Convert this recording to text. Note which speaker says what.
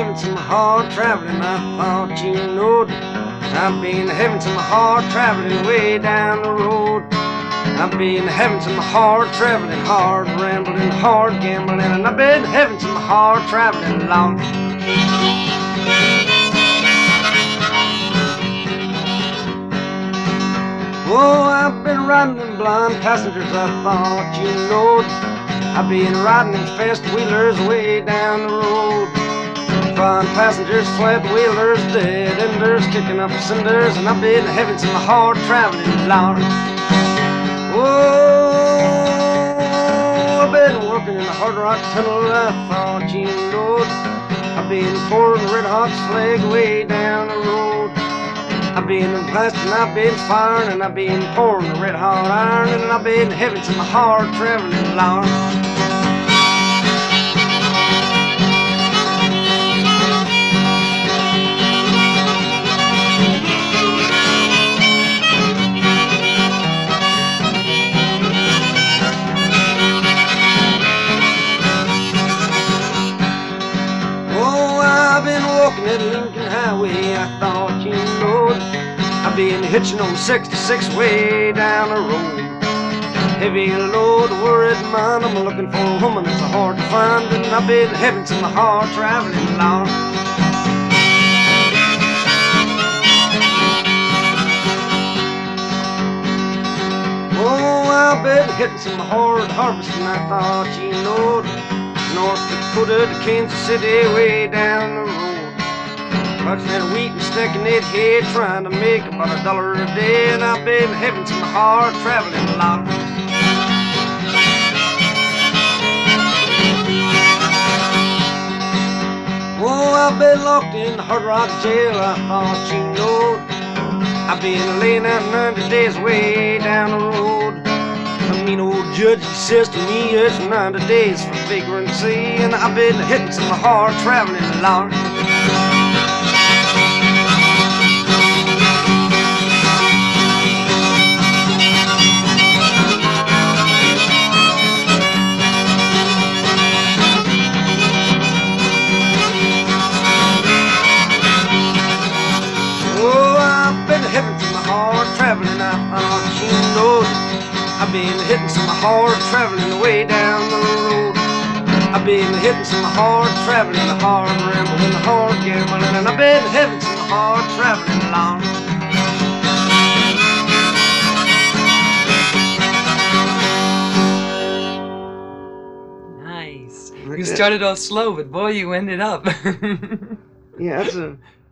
Speaker 1: having some hard traveling, I thought you knowed. I've been having some hard traveling way down the road. I've been having some hard traveling, hard rambling, hard gambling, and I've been having some hard traveling long. Oh, I've been riding them blind passengers, I thought you knowed. I've been riding them fast wheelers way down the road. Blind passengers, flat wheelers, dead enders, kicking up cinders, and I've been having some hard traveling long. Oh, I've been working in the hard rock tunnel, I thought you knowed. I've been pouring red hot slag way down the road. I've been blasting, I've been firing, and I've been pouring the red hot iron, and I've been having some hard traveling long. Walking that Lincoln Highway, I thought you knowed. I've been hitching on 66 way down the road. Heavy load, worried mind, I'm looking for a woman that's hard to find, and I've been having some hard traveling long. Oh, I've been hitting some hard harvesting, I thought you knowed. North Dakota to Kansas City, way down the road. Clutching that wheat and sticking it here, trying to make about $1 a day, and I've been having some hard traveling long. Oh, I've been locked in Hard Rock jail, I thought you knowed. I've been laying out 90 days way down the road. A mean old judge, he says to me it's 90 days for vagrancy, and I've been hitting some hard traveling long. Oh, I've been hitting some hard traveling, I thought you knowed. I've been hitting some hard traveling way down the road. I've been hitting some hard traveling, hard rambling, hard gambling, and I've been having some hard traveling long.
Speaker 2: Nice. You started off slow, but boy, you ended up.
Speaker 1: Yeah, that's a